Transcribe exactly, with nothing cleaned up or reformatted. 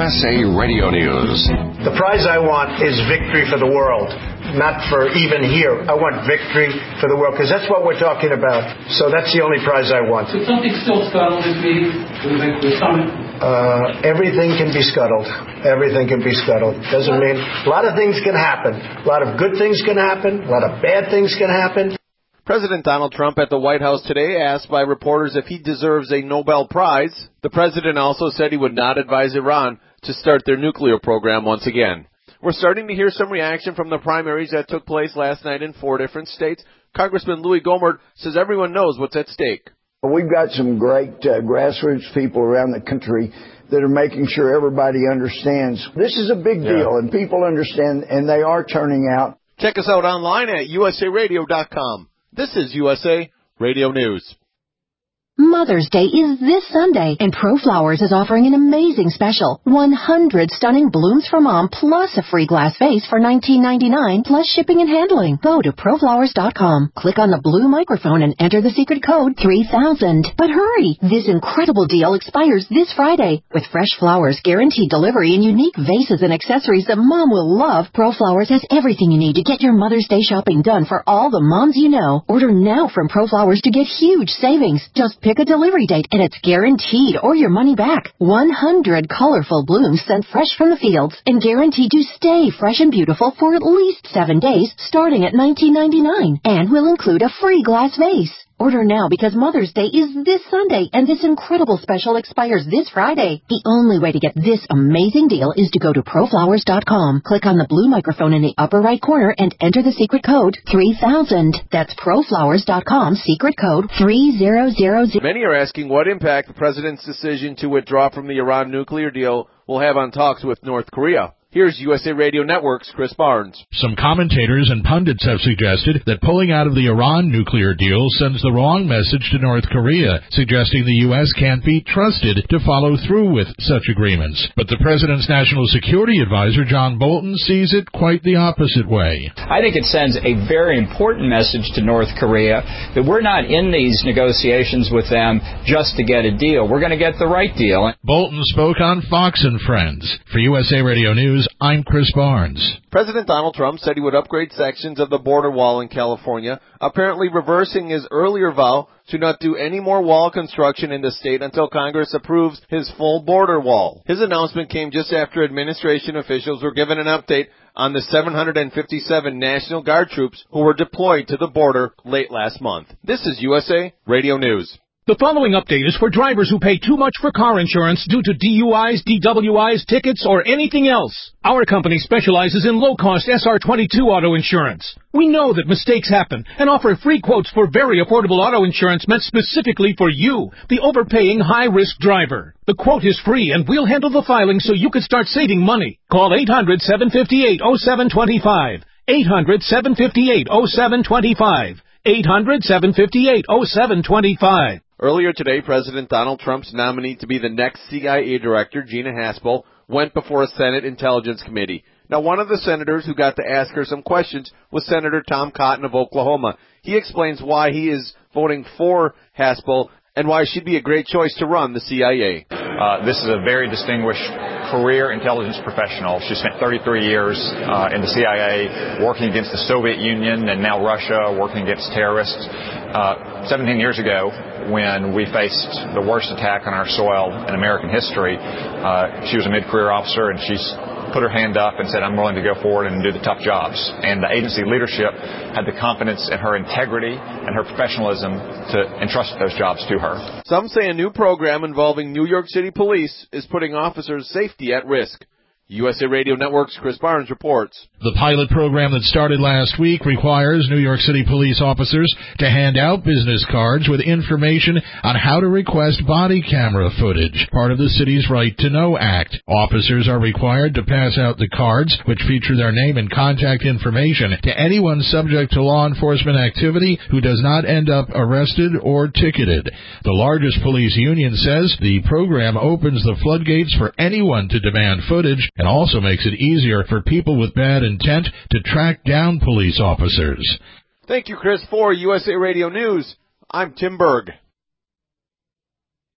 S A Radio News. The prize I want is victory for the world, not for even here. I want victory for the world, because that's what we're talking about. So that's the only prize I want. Could something still scuttle this meeting? The summit? Uh, everything can be scuttled. Everything can be scuttled. Doesn't mean a lot of things can happen. A lot of good things can happen. A lot of bad things can happen. President Donald Trump at the White House today asked by reporters if he deserves a Nobel Prize. The president also said he would not advise Iran to start their nuclear program once again. We're starting to hear some reaction from the primaries that took place last night in four different states. Congressman Louis Gohmert says everyone knows what's at stake. We've got some great uh, grassroots people around the country that are making sure everybody understands. This is a big deal, yeah. And people understand, and they are turning out. Check us out online at U S A radio dot com. This is U S A Radio News. Mother's Day is this Sunday, and ProFlowers is offering an amazing special. one hundred stunning blooms for mom, plus a free glass vase for nineteen ninety-nine, plus shipping and handling. Go to pro flowers dot com, click on the blue microphone, and enter the secret code three thousand. But hurry! This incredible deal expires this Friday. With fresh flowers, guaranteed delivery, and unique vases and accessories that mom will love, ProFlowers has everything you need to get your Mother's Day shopping done for all the moms you know. Order now from ProFlowers to get huge savings. Just pick a delivery date, and it's guaranteed or your money back. one hundred colorful blooms sent fresh from the fields and guaranteed to stay fresh and beautiful for at least seven days, starting at nineteen ninety-nine, and will include a free glass vase. Order now because Mother's Day is this Sunday, and this incredible special expires this Friday. The only way to get this amazing deal is to go to pro flowers dot com, click on the blue microphone in the upper right corner, and enter the secret code three thousand. That's pro flowers dot com, secret code three thousand. Many are asking what impact the president's decision to withdraw from the Iran nuclear deal will have on talks with North Korea. Here's U S A Radio Network's Chris Barnes. Some commentators and pundits have suggested that pulling out of the Iran nuclear deal sends the wrong message to North Korea, suggesting the U S can't be trusted to follow through with such agreements. But the president's national security advisor, John Bolton, sees it quite the opposite way. I think it sends a very important message to North Korea that we're not in these negotiations with them just to get a deal. We're going to get the right deal. Bolton spoke on Fox and Friends. For U S A Radio News, I'm Chris Barnes. President Donald Trump said he would upgrade sections of the border wall in California, apparently reversing his earlier vow to not do any more wall construction in the state until Congress approves his full border wall. His announcement came just after administration officials were given an update on the seven hundred fifty-seven National Guard troops who were deployed to the border late last month. This is U S A Radio News. The following update is for drivers who pay too much for car insurance due to D U Is, D W Is, tickets, or anything else. Our company specializes in low-cost S R twenty-two auto insurance. We know that mistakes happen and offer free quotes for very affordable auto insurance meant specifically for you, the overpaying high-risk driver. The quote is free, and we'll handle the filing so you can start saving money. Call eight hundred, seven five eight, oh seven two five. eight hundred, seven five eight, oh seven two five. eight hundred, seven five eight, oh seven two five. Earlier today, President Donald Trump's nominee to be the next C I A director, Gina Haspel, went before a Senate Intelligence Committee. Now, one of the senators who got to ask her some questions was Senator Tom Cotton of Oklahoma. He explains why he is voting for Haspel and why she'd be a great choice to run the C I A. Uh, this is a very distinguished career intelligence professional. She spent thirty-three years uh, in the C I A working against the Soviet Union and now Russia, working against terrorists. Uh, seventeen years ago, when we faced the worst attack on our soil in American history, uh, she was a mid-career officer, and she's put her hand up and said, I'm willing to go forward and do the tough jobs. And the agency leadership had the confidence in her integrity and her professionalism to entrust those jobs to her. Some say a new program involving New York City police is putting officers' safety at risk. U S A Radio Network's Chris Barnes reports. The pilot program that started last week requires New York City police officers to hand out business cards with information on how to request body camera footage, part of the city's Right to Know Act. Officers are required to pass out the cards, which feature their name and contact information, to anyone subject to law enforcement activity who does not end up arrested or ticketed. The largest police union says the program opens the floodgates for anyone to demand footage, and also makes it easier for people with bad intent to track down police officers. Thank you, Chris. For U S A Radio News, I'm Tim Berg.